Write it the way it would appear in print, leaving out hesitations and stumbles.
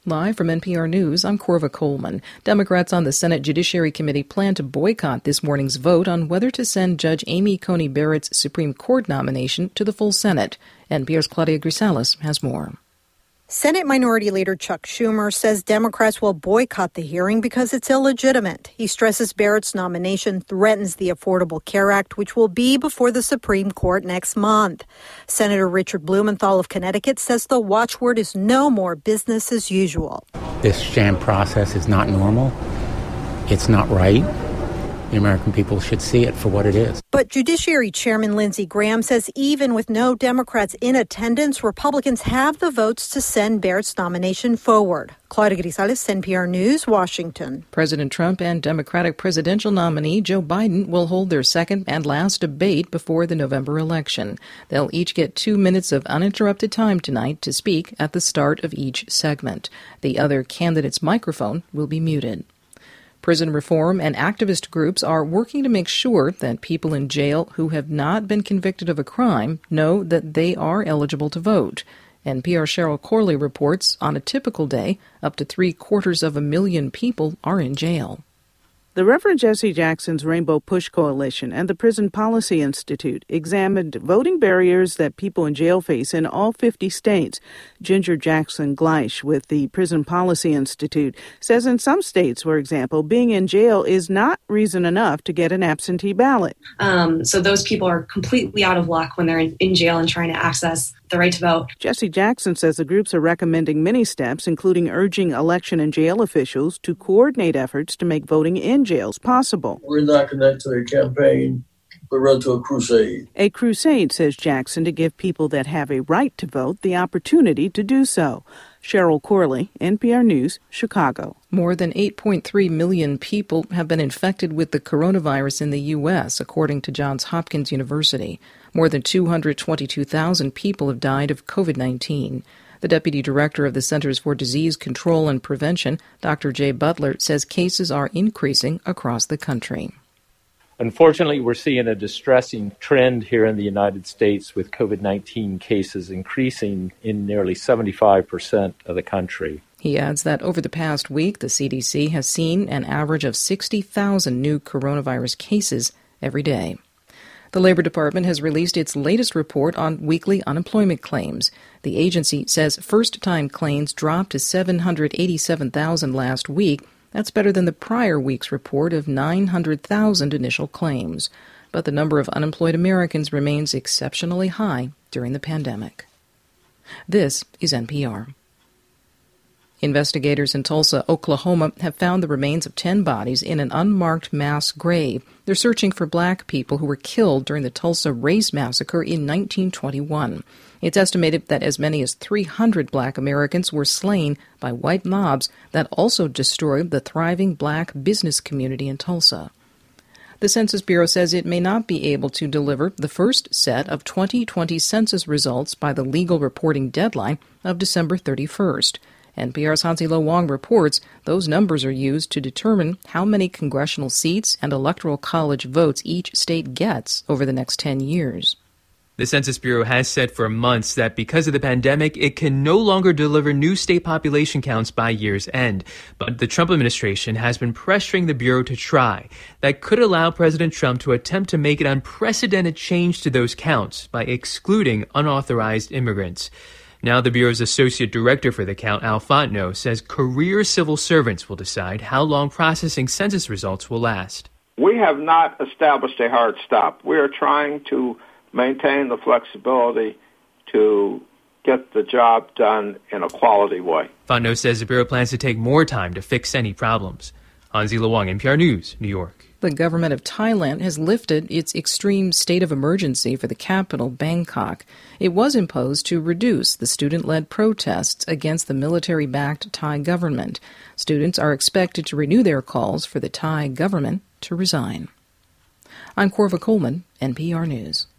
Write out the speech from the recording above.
Live from NPR News, I'm Corva Coleman. Democrats on the Senate Judiciary Committee plan to boycott this morning's vote on whether to send Judge Amy Coney Barrett's Supreme Court nomination to the full Senate. NPR's Claudia Grisales has more. Senate Minority Leader Chuck Schumer says Democrats will boycott the hearing because it's illegitimate. He stresses Barrett's nomination threatens the Affordable Care Act, which will be before the Supreme Court next month. Senator Richard Blumenthal of Connecticut says the watchword is no more business as usual. This sham process is not normal. It's not right. The American people should see it for what it is. But Judiciary Chairman Lindsey Graham says even with no Democrats in attendance, Republicans have the votes to send Barrett's nomination forward. Claudia Grisales, NPR News, Washington. President Trump and Democratic presidential nominee Joe Biden will hold their second and last debate before the November election. They'll each get 2 minutes of uninterrupted time tonight to speak at the start of each segment. The other candidate's microphone will be muted. Prison reform and activist groups are working to make sure that people in jail who have not been convicted of a crime know that they are eligible to vote. NPR's Cheryl Corley reports on a typical day, up to 750,000 people are in jail. The Reverend Jesse Jackson's Rainbow Push Coalition and the Prison Policy Institute examined voting barriers that people in jail face in all 50 states. Ginger Jackson Gleish with the Prison Policy Institute says in some states, for example, being in jail is not reason enough to get an absentee ballot. So those people are completely out of luck when they're in jail and trying to access the right to vote. Jesse Jackson says the groups are recommending many steps, including urging election and jail officials to coordinate efforts to make voting in jails possible. We're not connected to a campaign, but run to a crusade. A crusade, says Jackson, to give people that have a right to vote the opportunity to do so. Cheryl Corley, NPR News, Chicago. More than 8.3 million people have been infected with the coronavirus in the U.S., according to Johns Hopkins University. More than 222,000 people have died of COVID-19. The deputy director of the Centers for Disease Control and Prevention, Dr. Jay Butler, says cases are increasing across the country. Unfortunately, we're seeing a distressing trend here in the United States with COVID-19 cases increasing in nearly 75% of the country. He adds that over the past week, the CDC has seen an average of 60,000 new coronavirus cases every day. The Labor Department has released its latest report on weekly unemployment claims. The agency says first-time claims dropped to 787,000 last week. That's better than the prior week's report of 900,000 initial claims. But the number of unemployed Americans remains exceptionally high during the pandemic. This is NPR. Investigators in Tulsa, Oklahoma, have found the remains of 10 bodies in an unmarked mass grave. They're searching for black people who were killed during the Tulsa Race Massacre in 1921. It's estimated that as many as 300 black Americans were slain by white mobs that also destroyed the thriving black business community in Tulsa. The Census Bureau says it may not be able to deliver the first set of 2020 census results by the legal reporting deadline of December 31st. NPR's Hansi Lo Wang reports those numbers are used to determine how many congressional seats and electoral college votes each state gets over the next 10 years. The Census Bureau has said for months that because of the pandemic, it can no longer deliver new state population counts by year's end. But the Trump administration has been pressuring the Bureau to try. That could allow President Trump to attempt to make an unprecedented change to those counts by excluding unauthorized immigrants. Now the Bureau's associate director for the count, Al Fontenot, says career civil servants will decide how long processing census results will last. We have not established a hard stop. We are trying to maintain the flexibility to get the job done in a quality way. Fontenot says the Bureau plans to take more time to fix any problems. Hansi Lo Wang, NPR News, New York. The government of Thailand has lifted its extreme state of emergency for the capital, Bangkok. It was imposed to reduce the student-led protests against the military-backed Thai government. Students are expected to renew their calls for the Thai government to resign. I'm Corva Coleman, NPR News.